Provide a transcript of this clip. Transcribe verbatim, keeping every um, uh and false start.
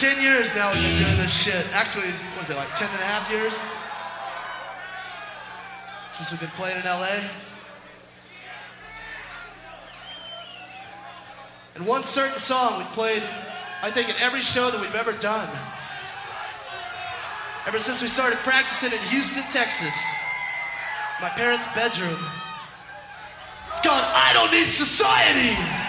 ten years now we've been doing this shit. Actually, what is it, like ten and a half years? Since we've been playing in L A. And one certain song we played, I think, at every show that we've ever done. Ever since we started practicing in Houston, Texas. My parents' bedroom. It's called I Don't Need Society.